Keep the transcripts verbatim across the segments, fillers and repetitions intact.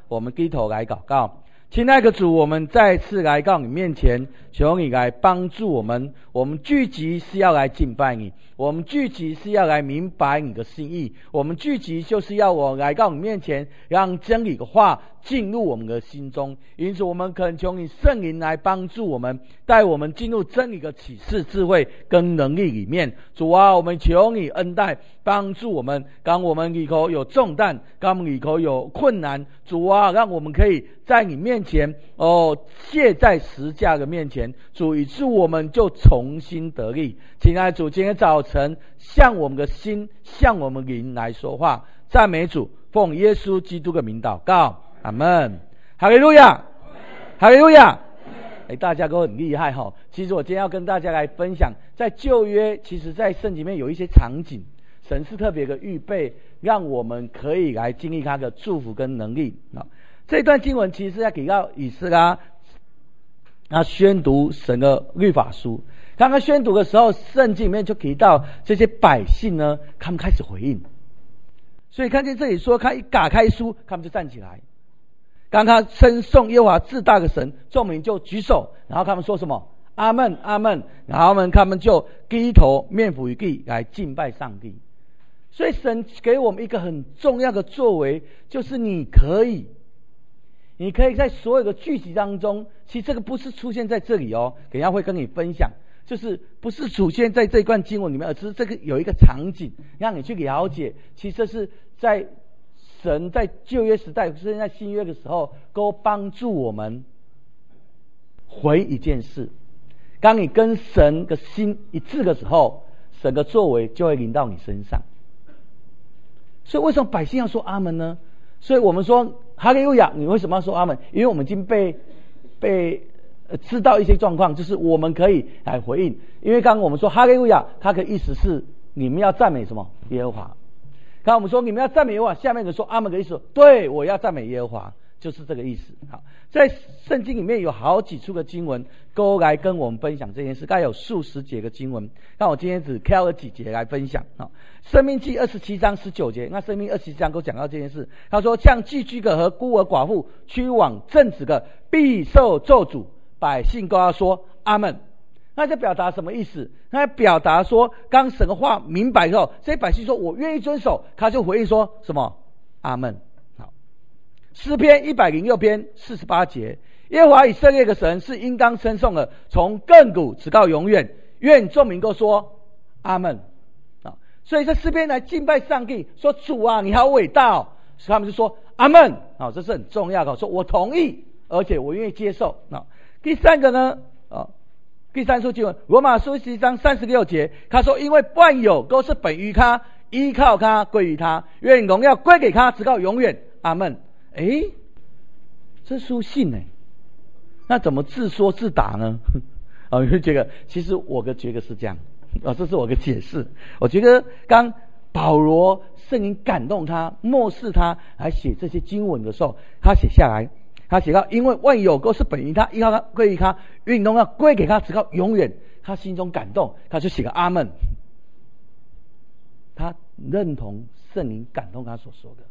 我们低头来祷告。亲爱的主，我们再次来到你面前，求你来帮助我们。我们聚集是要来敬拜你，我们聚集是要来明白你的心意，我们聚集就是要我来到你面前，让真理的话进入我们的心中。因此我们恳求你圣灵来帮助我们，带我们进入真理的启示、智慧跟能力里面。主啊，我们求你恩待帮助我们，当我们里头有重担，当我们里头有困难，主啊，让我们可以在你面前哦，卸在十架的面前，主，以致我们就重新得力。亲爱的主，今天早晨向我们的心，向我们灵来说话。赞美主，奉耶稣基督的名祷告，阿们。哈利路亚，哈利路亚。哎，大家都很厉害哈。其实我今天要跟大家来分享，在旧约，其实在圣经里面有一些场景，神是特别的预备，让我们可以来经历他的祝福跟能力啊。这段经文其实是在给到以斯拉他宣读神的律法书。刚刚宣读的时候，圣经里面就提到这些百姓呢，他们开始回应。所以看见这里说，他一打开书，他们就站起来。当他称颂耶和华至大的神，众民就举手，然后他们说什么？阿们，阿们。然后他们就低头面伏于地来敬拜上帝。所以神给我们一个很重要的作为，就是你可以你可以在所有的句子当中，其实这个不是出现在这里哦，等一下会跟你分享，就是不是出现在这段经文里面，而是这个有一个场景让你去了解，其实这是在神在旧约时代甚至在新约的时候都帮助我们回一件事。当你跟神的心一致的时候，神的作为就会临到你身上。所以为什么百姓要说阿们呢？所以我们说哈利路亚，你为什么要说阿们？因为我们已经被被、呃、知道一些状况，就是我们可以来回应。因为刚刚我们说哈利路亚，它的意思是你们要赞美什么？耶和华。刚刚我们说你们要赞美耶和华，下面的说阿们的意思，对，我要赞美耶和华，就是这个意思。好，在圣经里面有好几处的经文都来跟我们分享这件事，大概有数十节的经文，但我今天只挑了几节来分享。好，申命记二十七章十九节，那申命二十七章都讲到这件事。他说，像寄居的和孤儿寡妇驱往正直的，必受咒诅，百姓都要说阿们。那在表达什么意思？那在表达说，当神的话明白之后，这些百姓说我愿意遵守，他就回应说什么？阿们。好，诗篇一百零六篇四十八节，耶和华以色列的神是应当称颂的，从亘古直到永远，愿众民都说阿们。所以这诗篇来敬拜上帝，说主啊你好伟大哦，所以他们就说阿们。好，这是很重要的，说我同意，而且我愿意接受。好，第三个呢，哦，第三处经文罗马书十一章三十六节，他说因为万有都是本于他，依靠他，归于他，愿荣耀归给他直到永远，阿们。诶，这书信呢，那怎么自说自答呢？哦，你会觉得其实我的觉得是这样。哦，这是我的解释。我觉得刚保罗圣灵感动他，默示他来写这些经文的时候，他写下来，他写到因为万有都是本于他，依靠他，归于他，运动要归给他直到永远。他心中感动，他就写个阿们。他认同圣灵感动他所说的。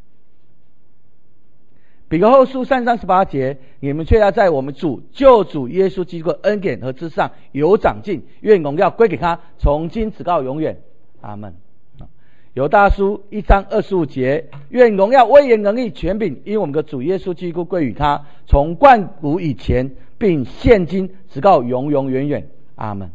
彼得后书三章十八节，你们却要在我们主救主耶稣基督的恩典和之上有长进，愿荣耀归给他，从今直到永远，阿们。犹大书一章二十五节，愿荣耀威严能力权柄因我们的主耶稣基督归于他，从万古以前并现今直到永永远远，阿们。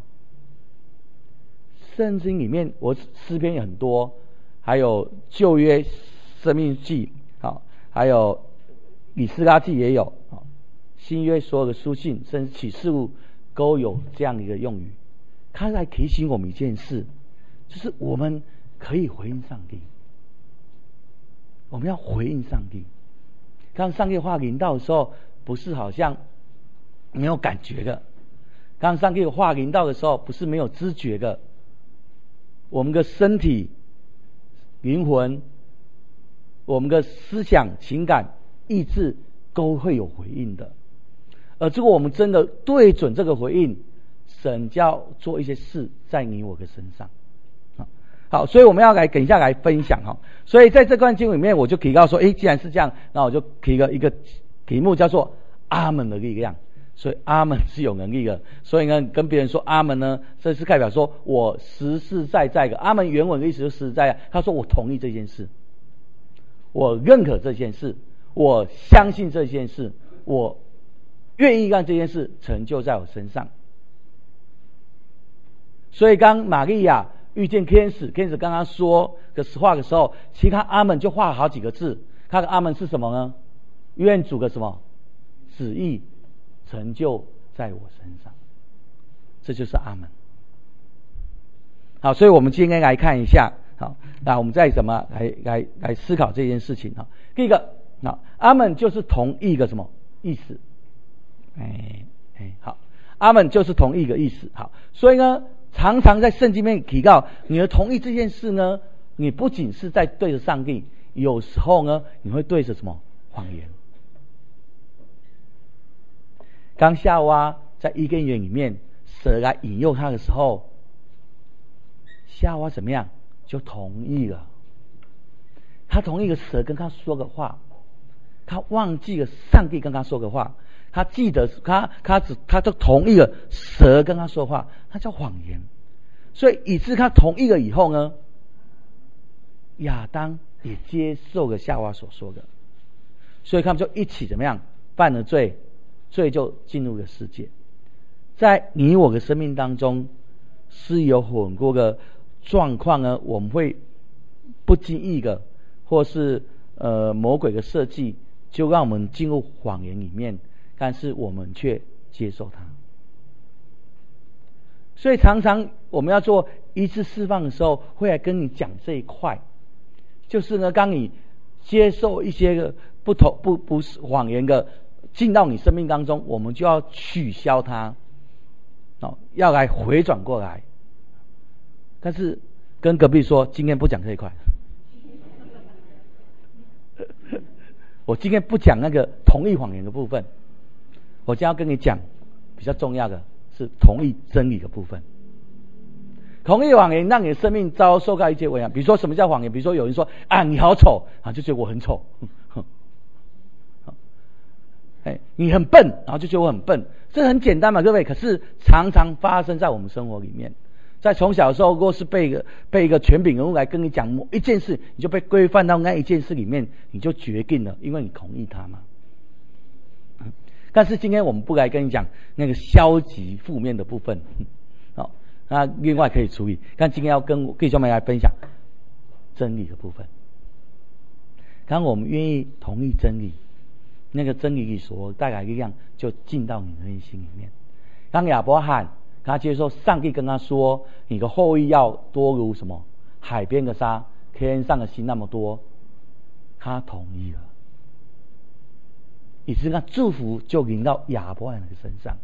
圣经里面我诗篇也很多，还有旧约生命记，好，还有以斯拉记也有，新约所有的书信甚至启示录都有这样一个用语。他来提醒我们一件事，就是我们可以回应上帝，我们要回应上帝。当上帝话临到的时候，不是好像没有感觉的，当上帝的话临到的时候，不是没有知觉的，我们的身体、灵魂、我们的思想、情感、意志都会有回应的。而如果我们真的对准这个回应，神就要做一些事在你我的身上。 好，所以我们要来等一下来分享哈。所以在这段经文里面，我就提到说，诶，既然是这样，那我就提个一个题目叫做阿门的力量。所以阿门是有能力的，所以呢，跟别人说阿门呢，这是代表说我实实在在的。阿门原文的意思就是实在，他说我同意这件事，我认可这件事，我相信这件事，我愿意让这件事成就在我身上。所以当玛利亚遇见天使，天使刚刚说的实话的时候，其他阿门就画了好几个字。他的阿门是什么呢？愿主的什么旨意成就在我身上，这就是阿门。好，所以我们今天来看一下，好，那我们再怎么来来来思考这件事情哈。第一个，好，阿门就是同意的什么意思？哎哎，好，阿门就是同意的意思。好，所以呢，常常在圣经里面提到，你的同意这件事呢，你不仅是在对着上帝，有时候呢，你会对着什么谎言。当夏娃在伊甸园里面，蛇来引诱他的时候，夏娃怎么样？就同意了。他同意了蛇跟他说的话，他忘记了上帝跟他说的话，他记得他他只他就同意了蛇跟他说话，他叫谎言。所以以致他同意了以后呢，亚当也接受了夏娃所说的，所以他们就一起怎么样犯了罪。罪就进入了世界。在你我的生命当中是有很多的状况呢，我们会不经意的或是呃魔鬼的设计，就让我们进入谎言里面，但是我们却接受它。所以常常我们要做医治释放的时候，会来跟你讲这一块，就是呢，当你接受一些个不同不不是谎言的进到你生命当中，我们就要取消它，哦，要来回转过来。但是跟隔壁说，今天不讲这一块，我今天不讲那个同意谎言的部分，我将要跟你讲比较重要的是同意真理的部分。同意谎言让你的生命遭受到一些危险，比如说什么叫谎言？比如说有人说啊你好丑啊，就觉得我很丑。哎，你很笨，然后就觉得我很笨，这很简单嘛，各位。可是常常发生在我们生活里面。在从小的时候，若是被一个被一个权柄人物来跟你讲某一件事，你就被规范到那一件事里面，你就决定了，因为你同意他嘛。嗯、但是今天我们不来跟你讲那个消极负面的部分，好，那另外可以处理。但今天要跟弟兄们来分享真理的部分。当我们愿意同意真理，那个真理所带来的力量就进到你的内心里面。当亚伯罕他接受上帝跟他说，你的后裔要多如什么海边的沙，天上的星那么多，他同意了，以致那祝福就临到亚伯罕的身上。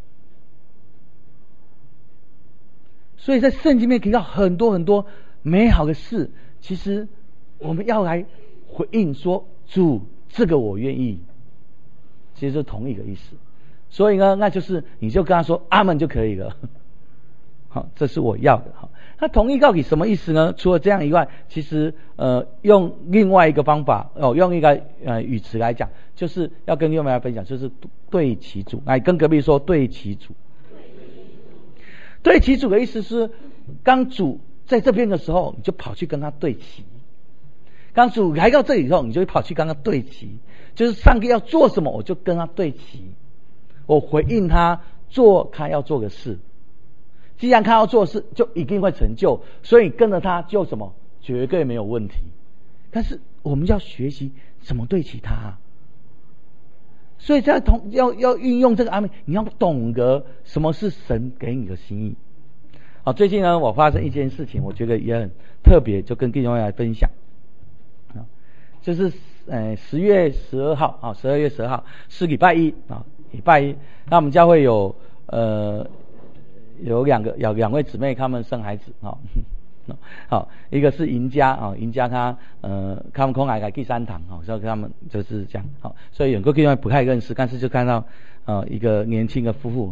所以在圣经里面提到很多很多美好的事，其实我们要来回应说，主，这个我愿意，其实是同意的意思。所以呢，那就是你就跟他说阿们就可以了。好，这是我要的。好，他同意到底什么意思呢？除了这样以外，其实呃用另外一个方法哦，用一个呃语词来讲，就是要跟另外来分享，就是对其主。来跟隔壁说对其主。对其主的意思是，当主在这边的时候，你就跑去跟他对齐；当主来到这里以后，你就会跑去跟他对齐。就是上帝要做什么，我就跟他对齐，我回应他做他要做的事。既然他要做的事，就一定会成就，所以跟着他就什么绝对没有问题。但是我们要学习怎么对齐他、啊，所以在同要要运用这个阿们，你要懂得什么是神给你的心意。好，最近呢，我发生一件事情，我觉得也很特别，就跟弟兄们来分享。就是呃十月十二号啊，十二月十二号是礼拜一啊，礼拜一，那我们教会有呃。有两个有两位姊妹，她们生孩子啊，好，一个是赢家啊，赢家他呃，他们空来来第三堂啊，所以他们就是这样好，所以有个地方不太认识，但是就看到呃一个年轻的夫妇哈，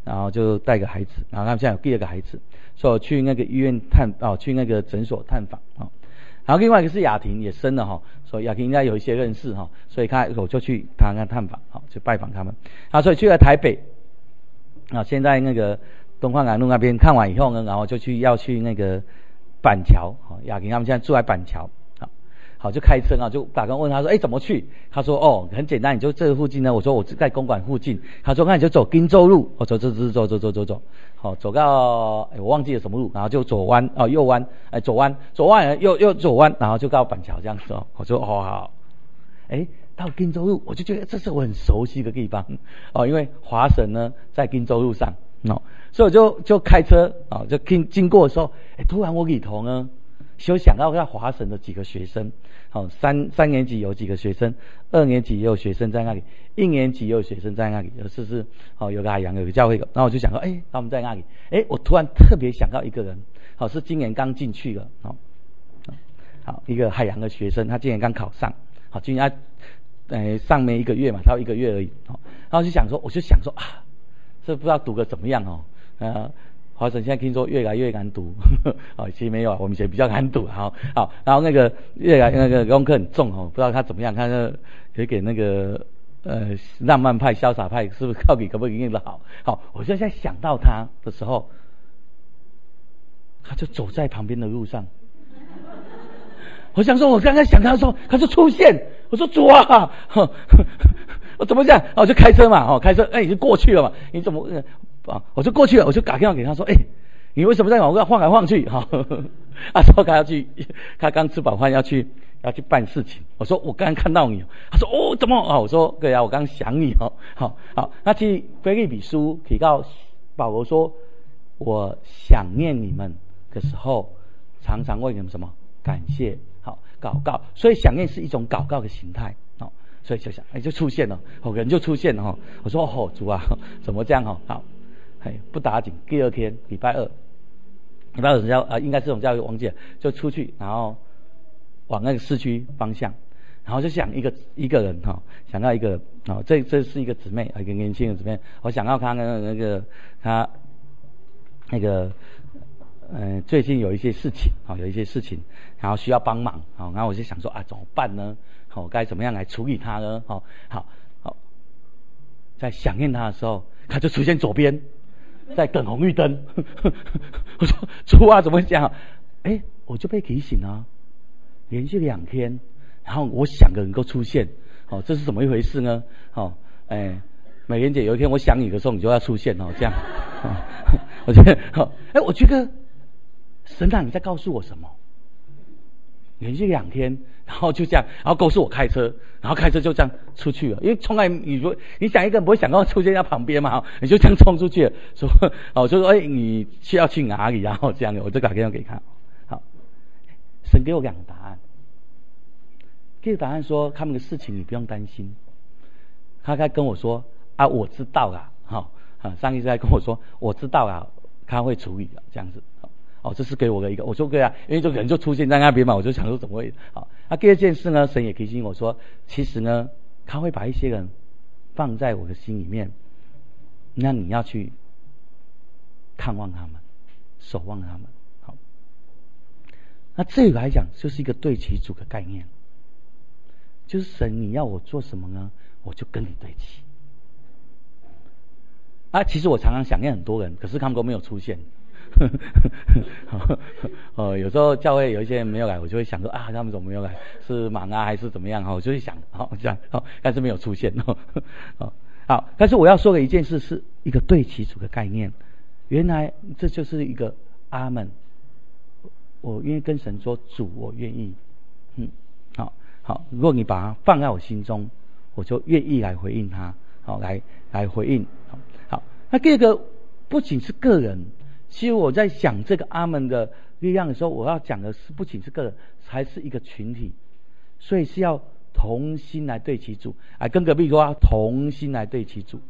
然后就带个孩子，然后他们现在有第二个孩子，所以我去那个医院探哦，去那个诊所探访哦。然后另外一个是雅婷也生了哈、哦，所以雅婷应该有一些认识哈、哦，所以他我就去他那探访，好、哦，去拜访他们。啊，所以去了台北，啊，现在那个东方南路那边看完以后呢，然后就去要去那个板桥，好、哦，雅婷他们现在住在板桥，好，好就开车啊，就打电话问他说，哎，怎么去？他说，哦，很简单，你就这个附近呢。我说我在公馆附近，他说那你就走汀州路，我走走走走走走走走。好，走到我忘记了什么路，然后就左弯哦，右弯，哎，左弯，左弯，右右左弯，然后就到板桥这样子哦。我说哦好，哎，到汀州路，我就觉得这是我很熟悉的地方哦，因为华神呢在汀州路上哦，所以我就就开车哦，就经经过的时候，哎，突然我里头呢就想到在华神的几个学生，哦，三三年级有几个学生，二年级也有学生在那里。一年级也有学生在那里，有是是哦，有个海洋，有个教会，然后我就想说，哎，他们在那里，哎，我突然特别想到一个人，好、哦，是今年刚进去了，好、哦，好一个海洋的学生，他今年刚考上，好，今年他呃上没一个月嘛，他有一个月而已，好、哦，然后就想说，我就想说啊，这不知道读个怎么样哦，呃。华神现在听说越来越难读，哦，其实没有啊，我们以前比较难读，好，好，然后那个越来那个功课很重哦，不知道他怎么样，他那也给那个呃浪漫派、潇洒派是不是到底可不可以念得好？好，我就在想到他的时候，他就走在旁边的路上，我想说，我刚才想他的时候，他就出现，我说主啊，呵呵我怎么讲？我就开车嘛，哦，开车，哎，已经过去了嘛，你怎么？呃啊，我就过去了，我就打电话给他说，哎，你为什么在网上晃来晃去？哈、哦，他说他要去，他刚吃饱饭要去要去办事情。我说我刚刚看到你，他说哦怎么？哦，我说对啊，我刚想你哦，好好，那其实腓立比书提到保罗说，我想念你们的时候，常常为你们什么感谢，好祷告，所以想念是一种祷告的形态，哦，所以就想哎就出现了，哦人就出现了哈、哦，我说哦主啊，怎么这样哦，好。哎，不打紧。第二天，礼拜二，礼拜二教啊、呃，应该是这种教育，忘记了，就出去，然后往那个市区方向，然后就想一个一个人哈、哦，想到一个哦，这这是一个姊妹，一个年轻的姊妹，我想到她那那个她那个嗯、呃，最近有一些事情啊、哦，有一些事情，然后需要帮忙啊、哦，然后我就想说啊，怎么办呢？好、哦，该怎么样来处理她呢？好、哦，好，好，在想念她的时候，她就出现左边。在等红绿灯，我说主啊怎么讲？哎，我就被提醒了，连续两天，然后我想的能够出现，哦，这是怎么一回事呢？哦，哎，美莲姐有一天我想你的时候，你就要出现哦，这样，哦、我觉得，哦，哎，我觉得神啊，你在告诉我什么？连续两天，然后就这样，然后告诉我开车，然后开车就这样出去了。因为从来你说你想一个人不会想到出现在旁边嘛，你就这样冲出去了，说哦，就说哎，你需要去哪里？然后这样，我就打电话给他。好，神给我两个答案。第一个答案说他们的事情你不用担心，他该跟我说啊，我知道啦，好、哦，啊，上一次在跟我说我知道啦，他会处理的，这样子。哦，这是给我的一个，我说对啊，因为这个人就出现在那边嘛，我就想说怎么会好。那第二件事呢，神也提醒我说，其实呢，他会把一些人放在我的心里面，那你要去看望他们，守望他们。好，那这个来讲就是一个对齐主的概念，就是神你要我做什么呢，我就跟你对齐。啊，其实我常常想念很多人，可是他们都没有出现。哦，有时候教会有一些人没有来，我就会想说啊，他们怎么没有来？是忙啊，还是怎么样？哈，我就会想，好这样，好，但是没有出现哦。好，但是我要说的一件事是一个对齐主的概念。原来这就是一个阿门。我愿意跟神说，主，我愿意。嗯，好好，如果你把它放在我心中，我就愿意来回应他，好，来来回应。好，好，那第二个不仅是个人。其实我在想这个阿门的力量的时候，我要讲的是不仅是个人，还是一个群体，所以是要同心来对齐主，哎，跟隔壁说同心来对齐主。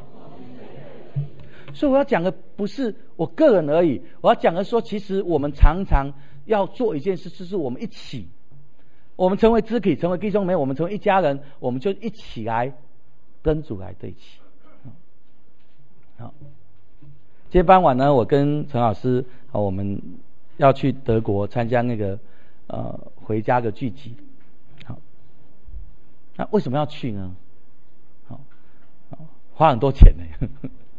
所以我要讲的不是我个人而已，我要讲的说，其实我们常常要做一件事，就是我们一起，我们成为肢体，成为弟兄妹妹，我们成为一家人，我们就一起来跟主来对齐。好。 今天傍晚呢，我跟陈老师啊，我们要去德国参加那个呃回家的聚集。好，那为什么要去呢？好，花很多钱呢。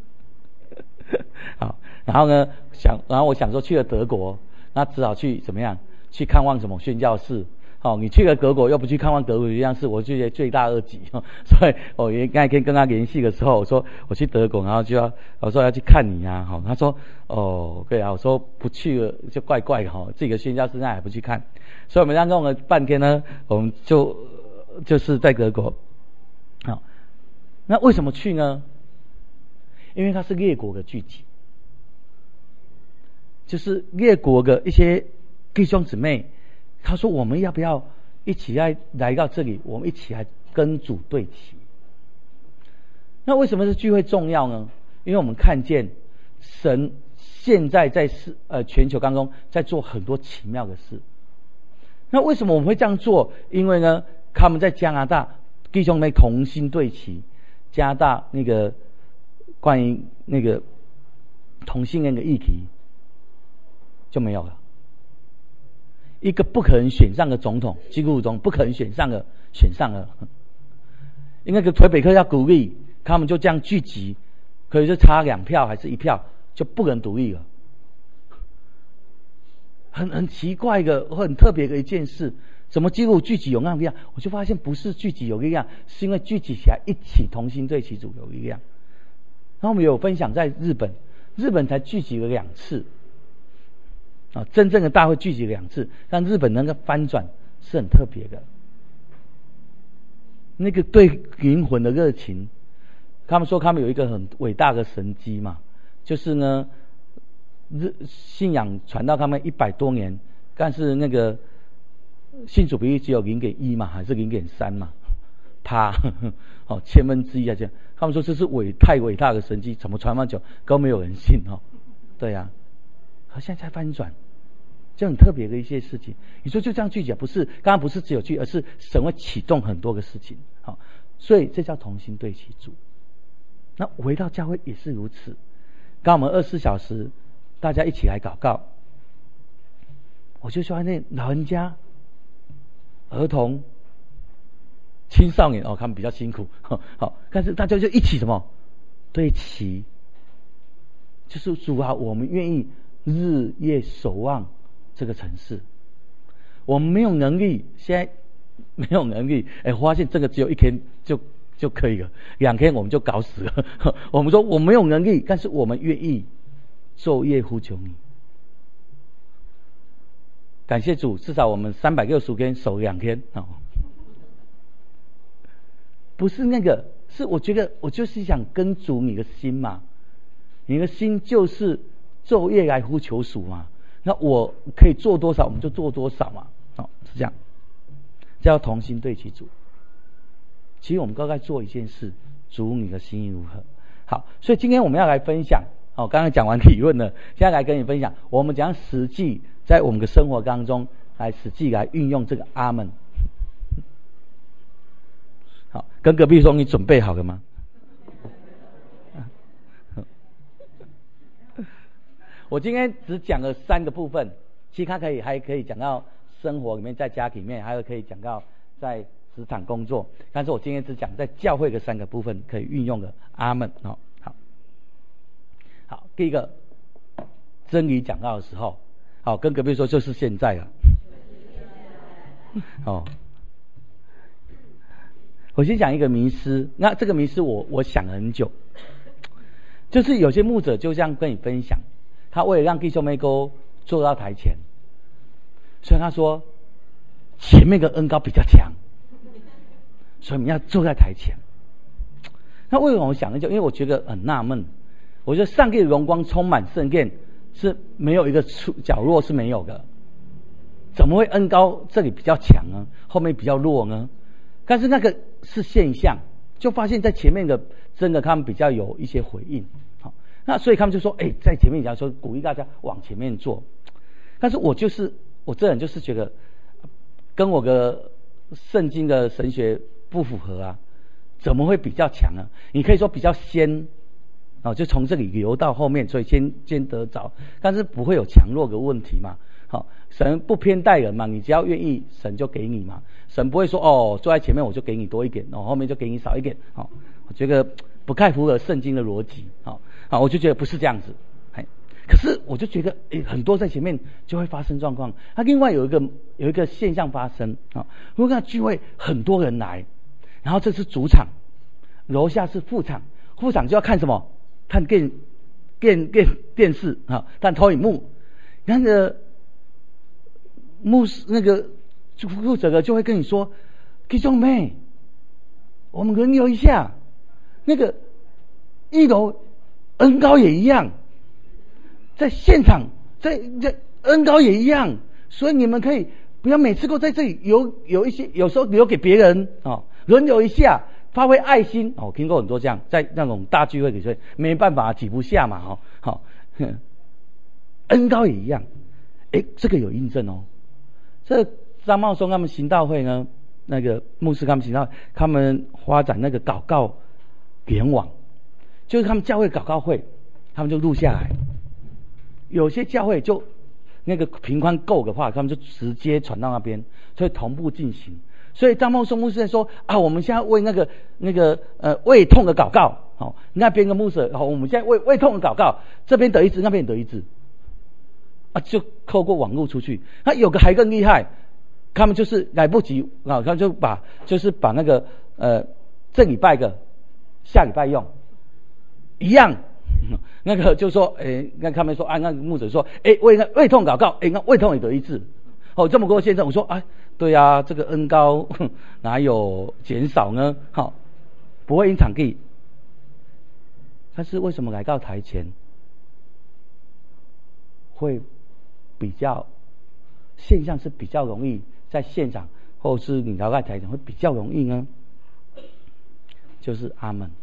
好，然后呢，想，然后我想说去了德国，那只好去怎么样？去看望什么宣教士？好，你去了德国又不去看望德国宣教士，我就觉得罪大恶极。所以我也刚才跟跟他联系的时候，我说我去德国，然后就要我说要去看你啊。好，他说哦对啊，我说不去了就怪怪的哈，自己的宣教士那还不去看，所以我们这样弄了半天呢，我们就就是在德国。好，那为什么去呢？因为它是列国的聚集，就是列国的一些弟兄姊妹，他说我们要不要一起来来到这里，我们一起来跟主对齐。那为什么是聚会重要呢？因为我们看见神现在在世呃全球当中在做很多奇妙的事。那为什么我们会这样做？因为呢，他们在加拿大弟兄妹同心对齐，加拿大那个关于那个同性恋的议题就没有了。一个不可能选上的总统，基督中不可能选上的选上了，因为那个魁北克要独立，他们就这样聚集，可是差两票还是一票就不能独立了。很很奇怪的，很特别的一件事，怎么基督聚集有那力量？我就发现不是聚集有力量，是因为聚集起来一起同心对齐主有力量。然后我们有分享在日本，日本才聚集了两次啊，真正的大会聚集两次，让日本能够翻转是很特别的。那个对灵魂的热情，他们说他们有一个很伟大的神迹嘛，就是呢，日信仰传到他们一百多年，但是那个信主比例只有零点一嘛，还是零点三嘛，趴，哦，千分之一啊这样。他们说这是伟太伟大的神迹，怎么传那么久都没有人信哦？对呀、啊，可现在才翻转，这很特别的一些事情。你说就这样聚集，不是刚刚不是只有聚，而是神会启动很多个事情。好，所以这叫同心对齐主。那回到教会也是如此。刚我们二十四小时大家一起来祷告，我就说那老人家、儿童、青少年哦，他们比较辛苦，好，但是大家就一起什么对齐，就是主啊，我们愿意日夜守望这个城市。我们没有能力，现在没有能力，哎，发现这个只有一天就就可以了，两天我们就搞死了。我们说我没有能力，但是我们愿意昼夜呼求你。感谢主，至少我们三百六十五天守两天哦。不是那个，是我觉得我就是想跟主你的心嘛，你的心就是昼夜来呼求主嘛。那我可以做多少，我们就做多少嘛。哦，是这样，这叫同心对齐主。其实我们都在做一件事，主你的心意如何？好，所以今天我们要来分享。哦，刚刚讲完理论了，现在来跟你分享，我们怎样实际在我们的生活当中来实际来运用这个阿们。好，跟隔壁说你准备好了吗？我今天只讲了三个部分，其他可以还可以讲到生活里面，在家里面，还有可以讲到在职场工作，但是我今天只讲在教会的三个部分可以运用的阿们。好，好，好，第一个真理讲到的时候，好，跟隔壁说就是现在了。哦，我先讲一个迷思，那这个迷思我我想了很久，就是有些牧者就这样跟你分享，他为了让弟兄妹都坐到台前，所以他说前面的恩膏比较强，所以你要坐在台前。那为什么我想很久？因为我觉得很纳闷，我觉得上帝的荣光充满圣殿是没有一个处角落是没有的，怎么会恩膏这里比较强呢？后面比较弱呢？但是那个是现象，就发现在前面的真的他们比较有一些回应。好，那所以他们就说，哎，在前面讲说鼓励大家往前面坐。但是我就是我这人就是觉得跟我的圣经的神学不符合啊，怎么会比较强呢？你可以说比较先， 哦，就从这里流到后面，所以先先得着，但是不会有强弱的问题嘛。好、哦，神不偏待人嘛，你只要愿意，神就给你嘛。神不会说哦，坐在前面我就给你多一点，哦，后面就给你少一点。哦，我觉得不太符合圣经的逻辑。好、哦，好，我就觉得不是这样子。嘿，可是我就觉得，诶，很多在前面就会发生状况。那、啊、另外有一个有一个现象发生啊，如果看聚会很多人来，然后这是主场，楼下是副场，副场就要看什么？看电电电电视啊，看投影幕，那个牧师那个负责的就会跟你说，弟兄妹，我们轮流一下，那个一楼恩高也一样，在现场在在恩高也一样，所以你们可以不要每次都在这里有有一些，有时候留给别人哦，轮流一下。发挥爱心哦，听过很多这样，在那种大聚会里面没办法挤不下嘛，哈，好，恩高也一样，诶，这个有印证哦。这张茂松他们行道会呢，那个牧师他们行道，他们发展那个祷告联网，就是他们教会祷告会，他们就录下来。有些教会就那个频宽够的话，他们就直接传到那边，所以同步进行。所以张茂松牧师在说啊，我们现在为那个那个呃胃痛的祷告，好、哦，那边的牧师好，我们现在为胃痛的祷告，这边得一支，那边得一支，啊，就透过网络出去。他有个还更厉害，他们就是来不及啊，他就把就是把那个呃这礼拜的下礼拜用一样，那个就说诶，那他们说啊，那个牧者说诶，为那胃痛祷告，诶，那胃痛也得一支，哦，这么多现在我说啊。对啊，这个恩高哪有减少呢？好，不会因场地。但是为什么来到台前会比较现象是比较容易在现场，或是你来到台前会比较容易呢？就是阿们。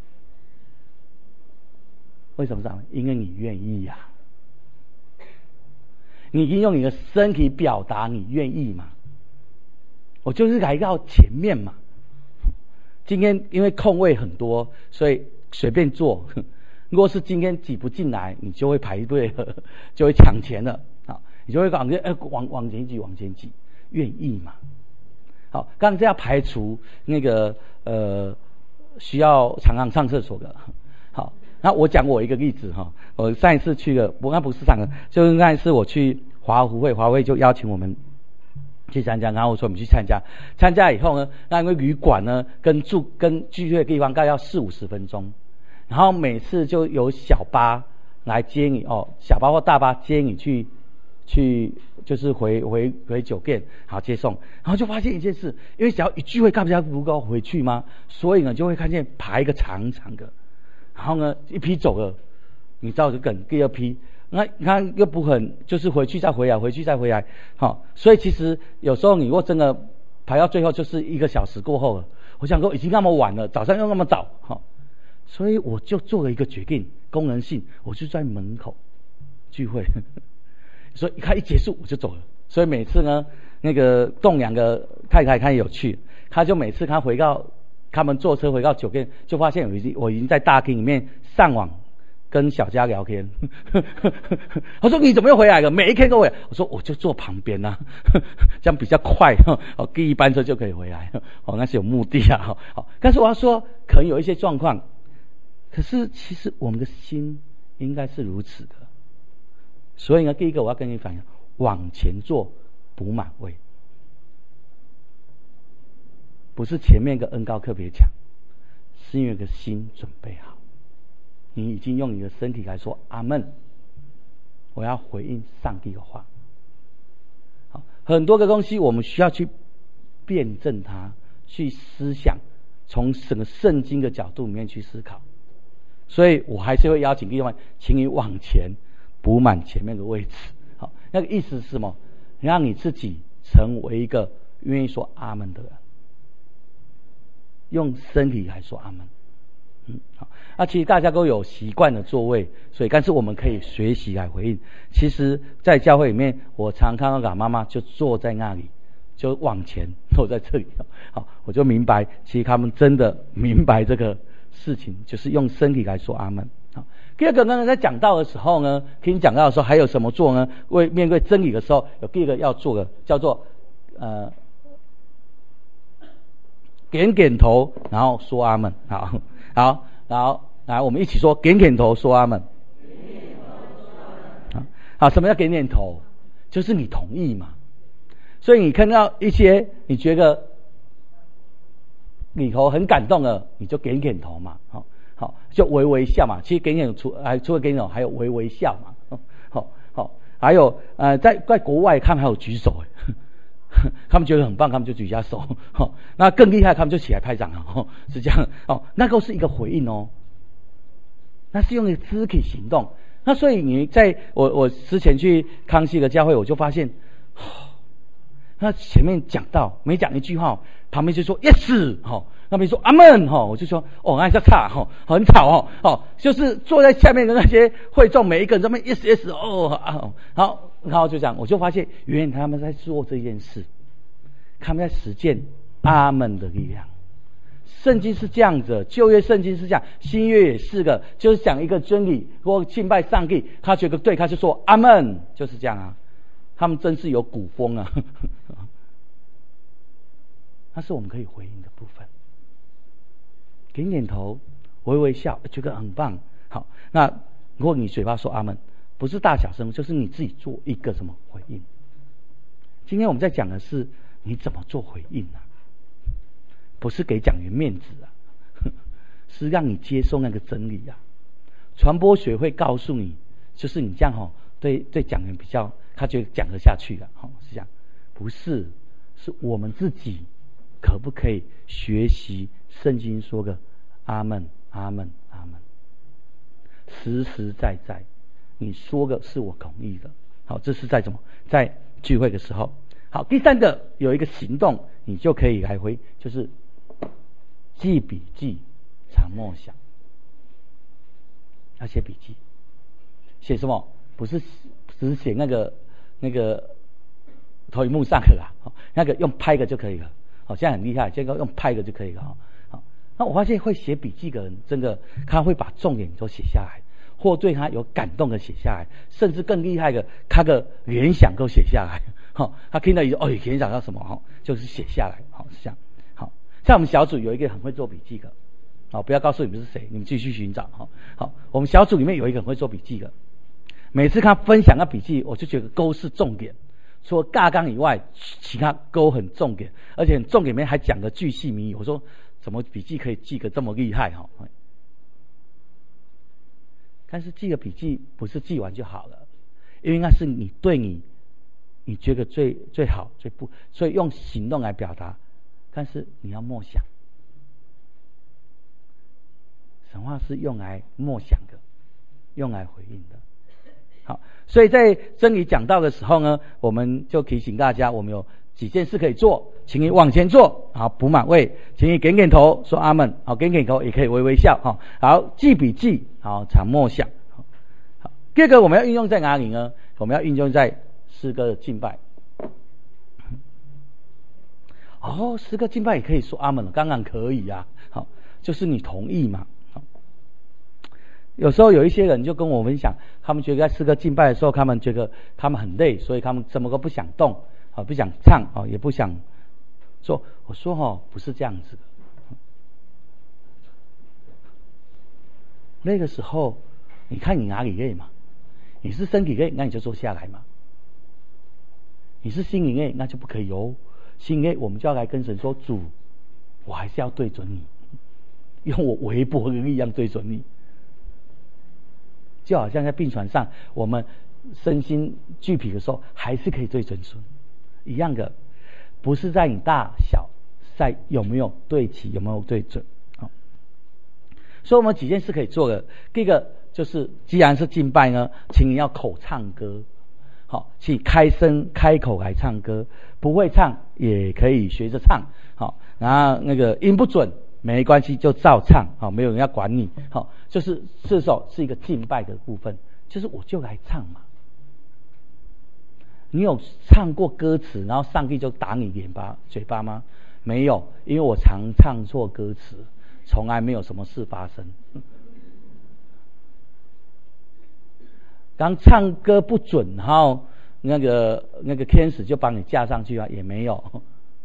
为什么是阿们？因为你愿意呀、啊，你已经用你的身体表达你愿意嘛。我就是来到前面嘛。今天因为空位很多，所以随便坐。如果是今天挤不进来，你就会排队了，就会抢钱了。好，你就会感觉哎，往往前挤，往前挤，愿意嘛？好，刚刚这要排除那个呃需要常常上厕所的。好，那我讲我一个例子哈，我上一次去了，不，那不是上个，就是那一次我去华湖会，华湖会就邀请我们。去参加，然后我说我们去参加，参加以后呢，那因为旅馆呢跟住跟聚会的地方大概要四五十分钟，然后每次就有小巴来接你哦，小巴或大巴接你去去就是回回回酒店，好接送，然后就发现一件事，因为只要一聚会，大家不够回去吗？所以呢就会看见排一个长长的，然后呢一批走了，你知道就等第二批。那你看又不肯，就是回去再回来，回去再回来，好、哦，所以其实有时候你如果真的排到最后，就是一个小时过后了。我想说已经那么晚了，早上又那么早，好、哦，所以我就做了一个决定，功能性，我就在门口聚会，所以他一结束我就走了。所以每次呢，那个栋梁的太太她也有去，她就每次她回到他们坐车回到酒店，就发现我已经我已经在大厅里面上网。跟小佳聊天，他说你怎么又回来了？每一天都回来。我说我就坐旁边啊，这样比较快哦，第一班车就可以回来哦，那是有目的啊。好，但是我要说，可能有一些状况，可是其实我们的心应该是如此的。所以呢，第一个我要跟你反映，往前坐补满位，不是前面一个恩高特别强，是因为个心准备好。你已经用你的身体来说阿们，我要回应上帝的话。好，很多个东西我们需要去辩证它，去思想，从整个圣经的角度里面去思考。所以我还是会邀请弟兄们，请你往前补满前面的位置。好，那个意思是什么？让你自己成为一个愿意说阿们的人，用身体来说阿们。嗯，好，那其实大家都有习惯的座位，所以但是我们可以学习来回应。其实，在教会里面，我常看到老妈妈就坐在那里，就往前坐在这里，好，我就明白，其实他们真的明白这个事情，就是用身体来说阿们。好， 第二个呢，在讲道的时候呢，听讲道的时候还有什么做呢？为面对真理的时候，有第二个要做的，叫做呃点点头，然后说阿们。好，好，然后来我们一起说点点头说阿们。好，什么叫点点头？就是你同意嘛。所以你看到一些你觉得里头很感动的，你就点点头嘛。好，好，就微微笑嘛。其实点点除还除了点点头，还有微微笑嘛。好，好，还有呃，在在国外他们还有举手，他们觉得很棒，他们就举下手。好，那更厉害，他们就起来拍掌了。是这样哦，那个是一个回应哦，那是用肢体行动。那所以你在我我之前去康熙的教会，我就发现，哦、他前面讲到每讲一句话，旁边就说 yes 哈，那边说阿们哈，我就说哦，那叫差哈，很吵哦，哦，就是坐在下面的那些会众每一个人这么 yes yes 哦啊，好，然后就这样，我就发现原来他们在做这件事，他们在实践阿们的力量。圣经是这样子，旧约圣经是这样，新约也是个，就是讲一个真理或敬拜上帝，他觉得对，他就说阿们，就是这样啊。他们真是有古风啊，那是我们可以回应的部分。点点头，微微笑，觉得很棒。好，那如果你嘴巴说阿们，不是大小声，就是你自己做一个什么回应。今天我们在讲的是你怎么做回应啊？不是给讲员面子啊，是让你接受那个真理啊。传播学会告诉你，就是你这样哈，对对讲员比较，他觉得讲得下去了，哈，是这样。不是，是我们自己可不可以学习圣经说的阿们阿们阿们，实实在在，你说的是我同意的。好，这是在什么？在聚会的时候。好，第三个有一个行动，你就可以来回，就是记笔记，常默想。要写笔记，写什么？不是只是写那个那个投影幕上的啦，那个用拍的就可以了。好，现在很厉害，这个用拍的就可以了。好，那我发现会写笔记的人，真的他会把重点都写下来，或对他有感动的写下来，甚至更厉害的，他的联想都写下来。好，他听到一句哦，联想到什么？哈，就是写下来。好，是这样。好，像我们小组有一个很会做笔记的。好，不要告诉你们是谁，你们继续寻找。好，好，我们小组里面有一个很会做笔记的，每次他分享个笔记，我就觉得勾是重点，除了大纲以外，其他勾很重点，而且重点里面还讲个巨细靡遗。我说怎么笔记可以记得这么厉害哈？但是记个笔记不是记完就好了，因为那是你对你你觉得最最好最不，所以用行动来表达，但是你要默想。神话是用来默想的，用来回应的。好，所以在真理讲道的时候呢，我们就提醒大家，我们有几件事可以做，请你往前做，好，补满位，请你点点头，说阿们，好，点点头也可以微微笑，好，好，记笔记，好，常默想。好，第二个我们要运用在哪里呢？我们要运用在诗歌的敬拜。哦，诗歌敬拜也可以说阿们了，当然可以啊，好，就是你同意嘛。有时候有一些人就跟我分享，他们觉得在诗歌敬拜的时候，他们觉得他们很累，所以他们怎么都不想动，啊，不想唱，啊，也不想做。我说哦，不是这样子的。那个时候，你看你哪里累嘛？你是身体累，那你就坐下来嘛。你是心灵累，那就不可以哦。心灵累，我们就要来跟神说：主，我还是要对准你，用我微薄的力量对准你。就好像在病床上，我们身心俱疲的时候，还是可以对准神一样的，不是在你大小，在有没有对齐，有没有对准。好，所以我们几件事可以做的，第一个就是，既然是敬拜呢，请你要口唱歌，好，请开声开口来唱歌，不会唱也可以学着唱，好，然后那个音不准没关系，就照唱，好，没有人要管你，好，就是这首是一个敬拜的部分，就是我就来唱嘛。你有唱过歌词，然后上帝就打你脸巴嘴巴吗？没有，因为我常唱错歌词，从来没有什么事发生。 刚唱歌不准，然后那个那个天使就把你架上去啊，也没有。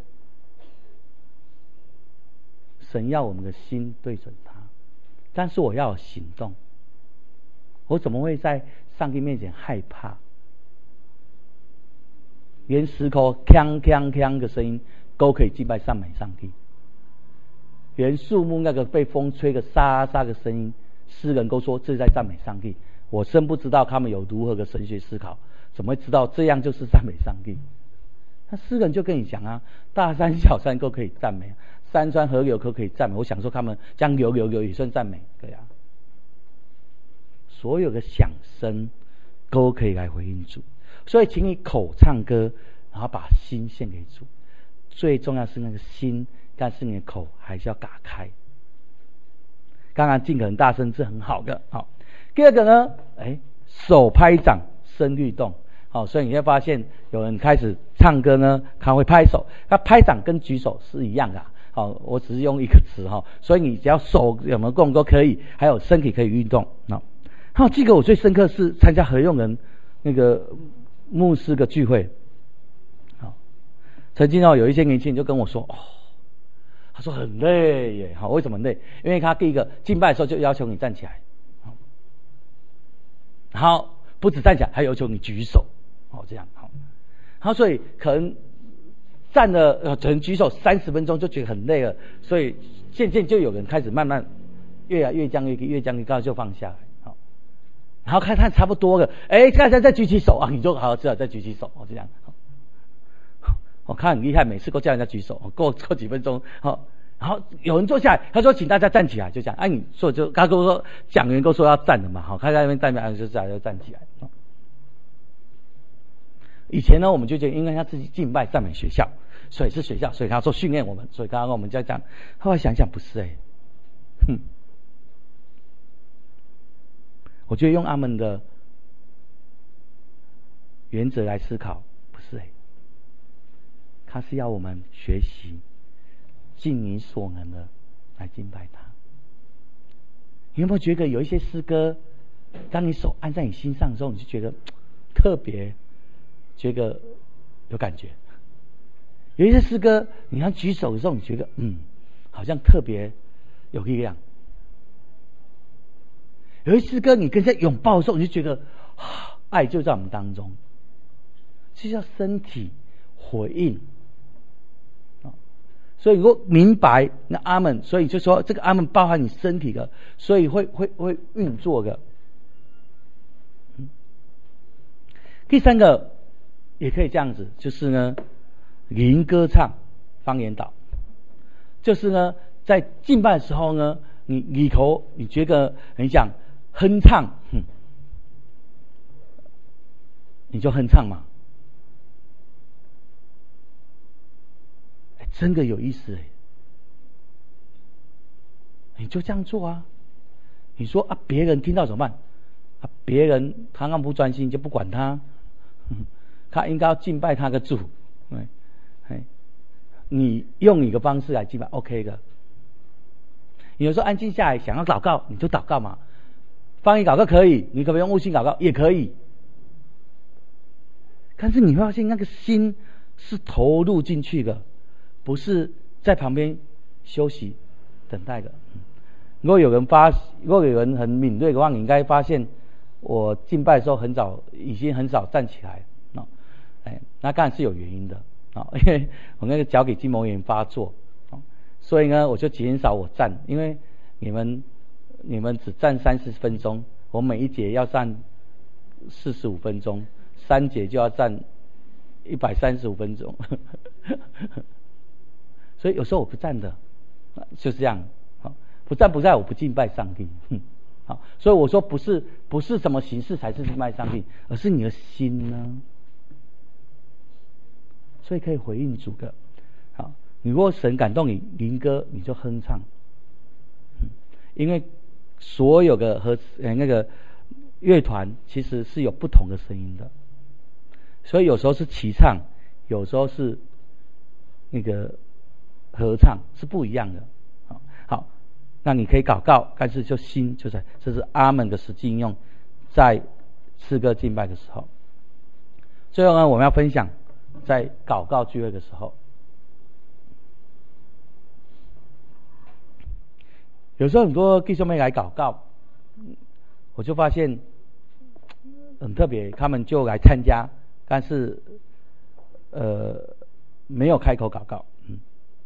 神要我们的心对准他，但是我要有行动。我怎么会在上帝面前害怕？连石头锵锵锵的声音都可以敬拜赞美上帝，连树木那个被风吹个沙沙的声音，诗人都说这是在赞美上帝。我真不知道他们有如何的神学思考，怎么会知道这样就是赞美上帝？那诗人就跟你讲啊，大山小山都可以赞美，山川河流都可以赞美。我想说他们将流流流也算赞美，对啊。所有的响声都可以来回应主，所以请你口唱歌，然后把心献给主。最重要是那个心，但是你的口还是要打开。刚刚尽可能大声是很好的，好。第二个呢，哎，手拍掌，身律动。好，所以你会发现有人开始唱歌呢，他会拍手，他拍掌跟举手是一样的。好，我只是用一个词哈，所以你只要手有没有动都可以，还有身体可以运动。好，还有这个我最深刻是参加何用人那个牧师的聚会。好，曾经哦有一些年轻人就跟我说，哦，他说很累耶。好，为什么很累？因为他第一个敬拜的时候就要求你站起来，好，然后不止站起来，还要求你举手。哦，这样好，然后所以可能站了呃，可能举手三十分钟就觉得很累了，所以渐渐就有人开始慢慢越来越降越低，越降越高就放下来，好，然后看看差不多了，哎，大家再举起手啊，你就好，知道再举起手，哦，这样，我看很厉害，每次都叫人家举手，过过几分钟，好，然后有人坐下来，他说请大家站起来，就这样，哎，你说就他跟我说讲员都说要站的嘛，好，他在那边站着就站就站起来。以前呢，我们就觉得因为他自己敬拜赞美学校，所以是学校，所以他说训练我们，所以刚刚我们在讲。后来想想不是哎、欸，哼，我觉得用他们的原则来思考，不是哎、欸，他是要我们学习尽你所能的来敬拜他。你有没有觉得有一些诗歌，当你手按在你心上的时候，你就觉得特别？觉得有感觉，有一些诗歌，你看举手的时候，你觉得嗯，好像特别有力量；有一些诗歌，你跟人家拥抱的时候，你就觉得啊，爱就在我们当中。这叫身体回应。所以如果明白那阿们，所以就说这个阿们包含你身体的，所以会会会运作的。第三个。也可以这样子，就是呢，灵歌唱，方言祷，就是呢，在敬拜的时候呢，你里头你觉得很想哼唱，哼，你就哼唱嘛，哎，真的有意思哎，你就这样做啊。你说啊，别人听到怎么办？啊，别人他刚不专心就不管他。哼，他应该要敬拜他的主，哎，你用你的方式来敬拜 ，OK 的。你有时候安静下来想要祷告，你就祷告嘛，方言祷告可以，你可不可以用悟性祷告也可以。但是你会发现那个心是投入进去的，不是在旁边休息等待的。如果有人发，如果有人很敏锐的话，你应该发现我敬拜的时候很早已经很少站起来。哎，那当然是有原因的啊，因为我那个脚底筋膜炎发作，所以呢，我就减少我站，因为你们你们只站三十分钟，我每一节要站四十五分钟，三节就要站一百三十五分钟，所以有时候我不站的，就这样，不站不在我不敬拜上帝，好，所以我说不是不是什么形式才是敬拜上帝，而是你的心呢。所以可以回应主的。好，你如果神感动你灵歌，你就哼唱。嗯，因为所有的和呃那个乐团其实是有不同的声音的，所以有时候是齐唱，有时候是那个合唱，是不一样的。好，好，那你可以祷告，但是就心就在，这是阿们的实际应用，在诗歌敬拜的时候。最后呢，我们要分享在祷告聚会的时候，有时候很多弟兄妹来祷告，我就发现很特别，他们就来参加，但是呃没有开口祷告。嗯，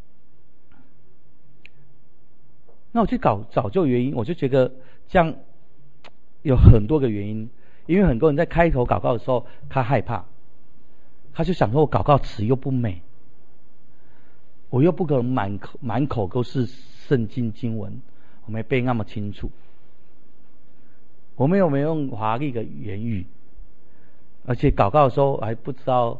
那我去搞找究原因，我就觉得这样有很多个原因，因为很多人在开口祷告的时候，他害怕，他就想说我祷告词又不美，我又不可能满口满口都是圣经经文，我没背那么清楚，我们有没有用华丽的言语，而且祷告的时候还不知道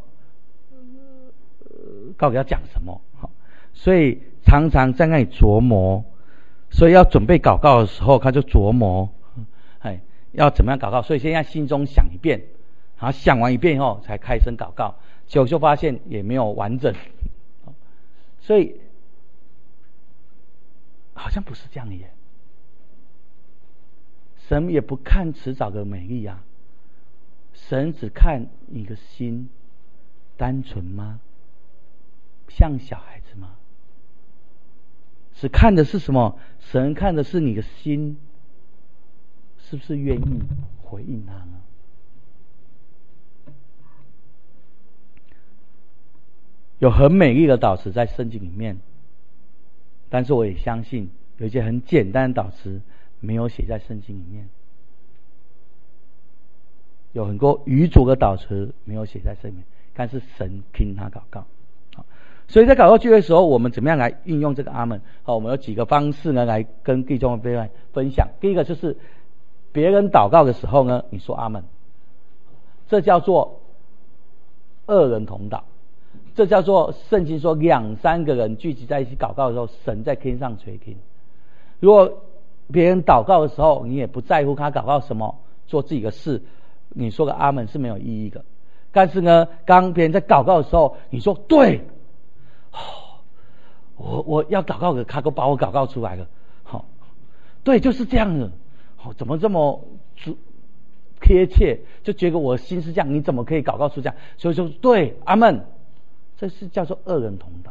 呃到底要讲什么，所以常常在那里琢磨，所以要准备祷告的时候他就琢磨，哎，要怎么样祷告，所以现在心中想一遍，然后想完一遍以后才开声祷告，结果就发现也没有完整，所以好像不是这样的耶。神也不看迟早的美丽啊，神只看你的心单纯吗？像小孩子吗？只看的是什么？神看的是你的心是不是愿意回应他呢？有很美丽的祷词在圣经里面，但是我也相信有一些很简单的祷词没有写在圣经里面，有很多愚拙的祷词没有写在圣经里面，但是神听他祷告。所以在祷告聚会的时候，我们怎么样来运用这个阿们？好，我们有几个方式呢，来跟弟兄们分享。第一个就是别人祷告的时候呢，你说阿们，这叫做二人同祷，这叫做圣经说两三个人聚集在一起祷告的时候，神在天上垂听。如果别人祷告的时候，你也不在乎他祷告什么，做自己的事，你说个阿们是没有意义的。但是呢，当别人在祷告的时候，你说对，我我要祷告的，他都把我祷告出来了，好，对，就是这样的，好，怎么这么贴切，就觉得我心是这样，你怎么可以祷告出这样？所以说，对，阿们，这是叫做二人同祷，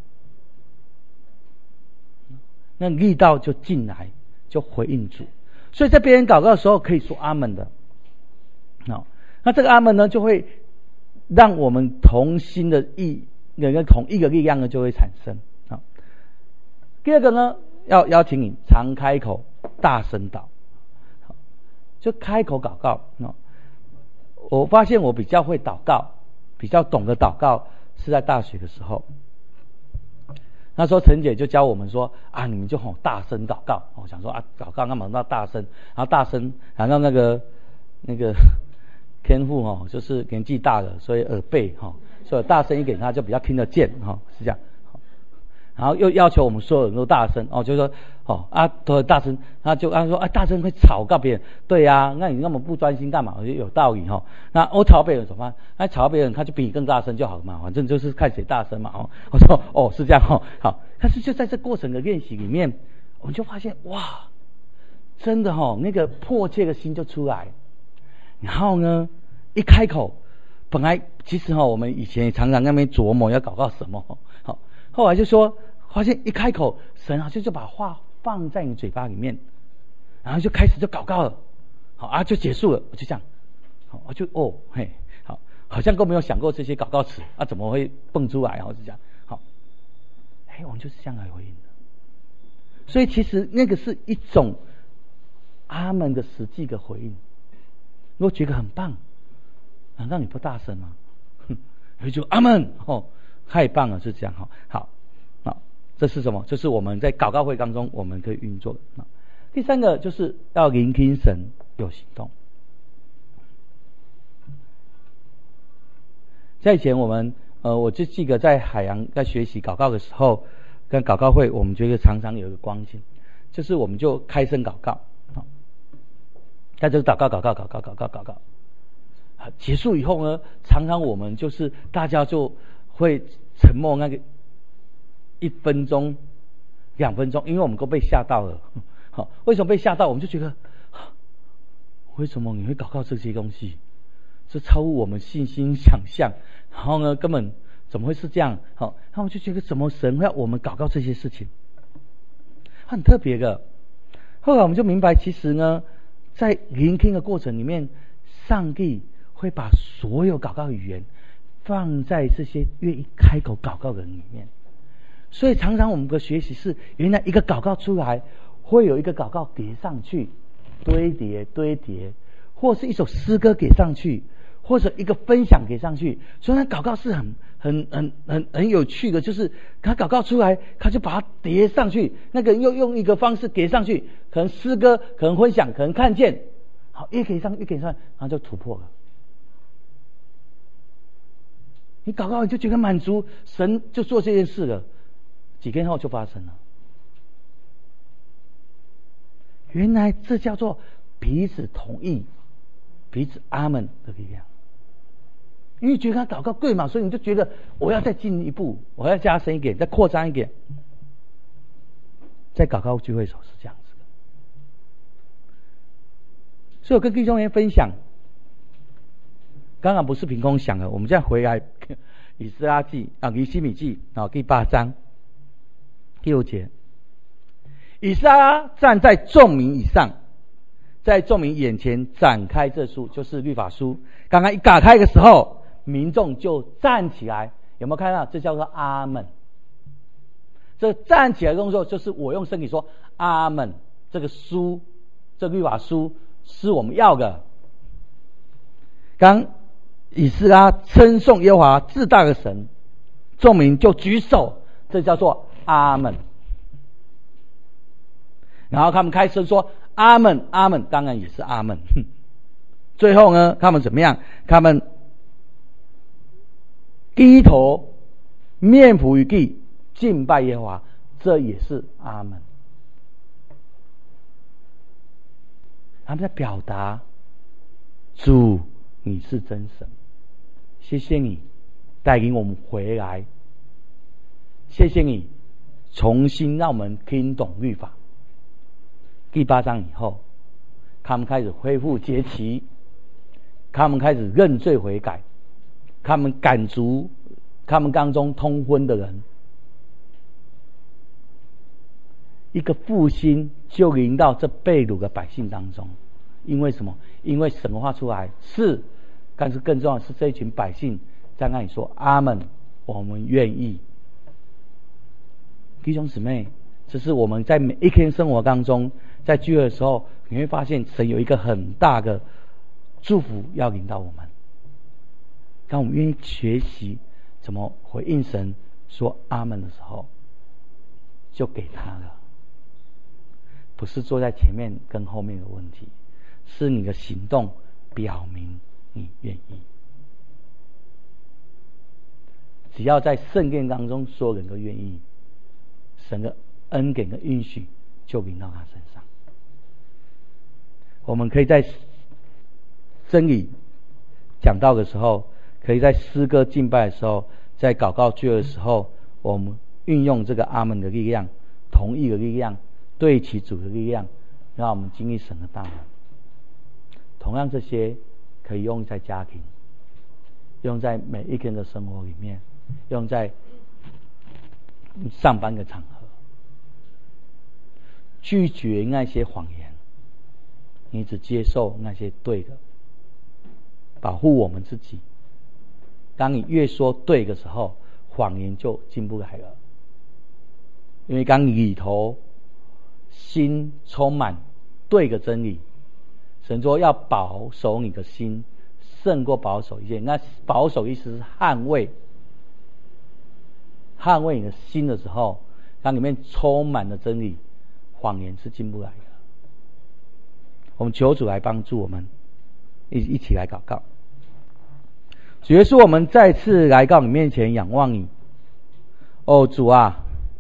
那力道就进来，就回应主。所以在别人祷告的时候，可以说阿们的，好，那这个阿们呢，就会让我们同心的意，有一个同一个力量呢，就会产生。好，第二个呢，要邀请你常开口，大声祷，就开口祷告。我发现我比较会祷告，比较懂得祷告，是在大学的时候。那时候陈姐就教我们说啊，你们就吼大声祷告。我想说啊，祷告干嘛要大声？然后大声，然后那个那个天父哦，就是年纪大了，所以耳背哈，所以大声一点他就比较听得见哈，是这样。然后又要求我们所有人都大声哦，就说哦啊都大声，他就他说啊大声会吵到别人，对呀、啊，那你那么不专心干嘛？我觉得有道理哈、哦。那我吵别人怎么办？那吵别人他就比你更大声就好了嘛，反正就是看谁大声嘛哦。我说哦是这样哦，好，但是就在这过程的练习里面，我们就发现哇，真的哦，那个迫切的心就出来，然后呢一开口，本来其实哈、哦、我们以前也常常在那边琢磨要祷告什么，好，后来就说。发现一开口，神好像就把话放在你嘴巴里面，然后就开始就祷告了，好啊，就结束了，我就这样，好，我就哦嘿，好，好像都没有想过这些祷告词啊，怎么会蹦出来？然后就这样，好，哎，我们就是这样来回应的。所以其实那个是一种阿们的实际的回应。如果觉得很棒，难道你不大声吗？哼，就阿们哦，太棒了，是这样哈，好。这是什么？这是我们在祷告会当中我们可以运作的。第三个就是要聆听神有行动。在以前我们呃，我就记得在海洋在学习祷告的时候，跟祷告会，我们觉得常常有一个光景，就是我们就开声祷告，好，那就祷告祷告祷告祷告祷告，结束以后呢，常常我们就是大家就会沉默那个。一分钟、两分钟，因为我们都被吓到了。好，为什么被吓到？我们就觉得为什么你会祷告这些东西？这超乎我们信心想象。然后呢，根本怎么会是这样？好，然后我就觉得怎么神要我们祷告这些事情，很特别的。后来我们就明白，其实呢，在聆听的过程里面，上帝会把所有祷告语言放在这些愿意开口祷告的人里面。所以常常我们的学习是，原来一个祷告出来，会有一个祷告叠上去，堆叠堆叠，或是一首诗歌给上去，或者一个分享给上去。所以那祷告是很很很很很有趣的，就是他祷告出来，他就把它叠上去，那个人又用一个方式叠上去，可能诗歌，可能分享，可能看见，好，一给上一给上，然后就突破了。你祷告你就觉得满足，神就做这件事了，几天后就发生了。原来这叫做彼此同意，彼此阿们的力量。因为觉得他祷告对嘛，所以你就觉得我要再进一步，我要加深一点，再扩张一点。在祷告聚会的时候是这样子的。所以我跟弟兄们分享，刚刚不是凭空想的，我们再回来以斯拉记啊，尼希米记啊第八章第六节，以斯拉站在众民以上，在众民眼前展开这书，就是律法书。刚刚一打开的时候，民众就站起来，有没有看到？这叫做阿们。这站起来的动作就是我用身体说阿们，这个书，这律法书是我们要的。刚以斯拉称颂耶和华至大的神，众民就举手，这叫做阿们。然后他们开始说阿们阿们，当然也是阿们。最后呢，他们怎么样？他们低头面伏于地敬拜耶和华，这也是阿们。他们在表达主你是真神，谢谢你带领我们回来，谢谢你重新让我们听懂律法。第八章以后，他们开始恢复节期，他们开始认罪悔改，他们赶逐他们当中通婚的人，一个复兴就临到这被掳的百姓当中。因为什么？因为神话出来是，但是更重要的是这一群百姓在那里说阿们，我们愿意。弟兄姊妹，这是我们在每一天生活当中，在聚会的时候，你会发现神有一个很大的祝福要领到我们。当我们愿意学习怎么回应神说阿们的时候，就给他了。不是坐在前面跟后面的问题，是你的行动表明你愿意。只要在圣殿当中所有人都愿意，神的恩典的允许就临到他身上。我们可以在真理讲道的时候，可以在诗歌敬拜的时候，在祷告聚会的时候，我们运用这个阿们的力量，同意的力量，对齐主的力量，让我们经历神的大能。同样这些可以用在家庭，用在每一天的生活里面，用在上班的场合。拒绝那些谎言，你只接受那些对的，保护我们自己。当你越说对的时候，谎言就进不来了。因为当你里头心充满对的真理，神说要保守你的心胜过保守一切。那保守意思是捍卫，捍卫你的心的时候，当里面充满了真理，谎言是进不来的。我们求主来帮助我们，一一起来祷告。主耶稣，我们再次来到你面前仰望你。哦，主啊，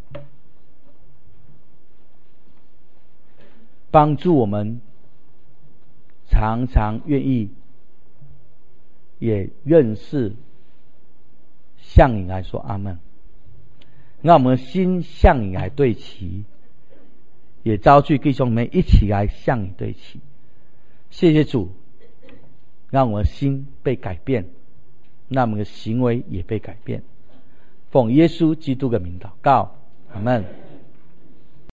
帮助我们常常愿意也认识向你来说阿们，让我们的心向你来对齐，也招聚弟兄们一起来向你对齐。 谢谢主，让我们的心被改变，让我们的行为也被改变。奉耶稣基督的名祷告，阿们。